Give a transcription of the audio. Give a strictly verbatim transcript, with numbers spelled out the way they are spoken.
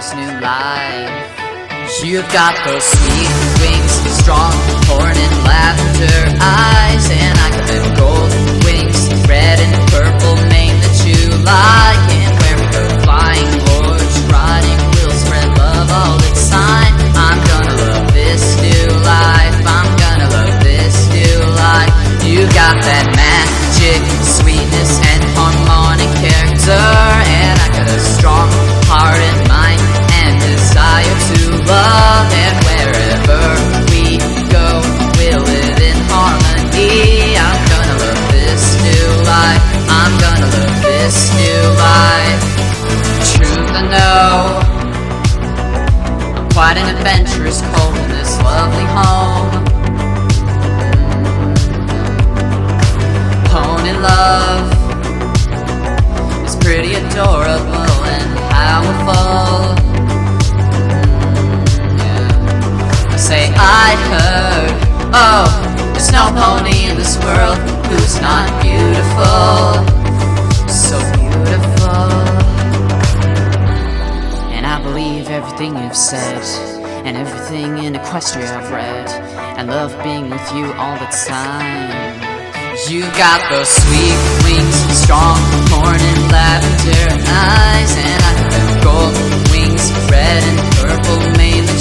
this new life. You've got those sweet wings, strong corn and lavender eyes, and I got them gold wings, red and purple mane that you like. And where we go flying, horse riding, we'll spread love all the time. I'm gonna love this new life, I'm gonna love this new life. You got that magic, sweetness and harmonic character, and I got a strong heart and mind and desire to love. And wherever we go, we'll live in harmony. I'm gonna love this new life, I'm gonna love this new life. Truth I know, quite an adventurous cold in this lovely home. Pony love is pretty adorable and powerful. Mm, yeah. I say I heard, oh, there's no pony in this world who's not beautiful, so beautiful. And I believe everything you've said, and everything in Equestria I've read, and love being with you all the time. You got those sweet wings, strong corn and lavender eyes, and I got them gold wings, red and purple mane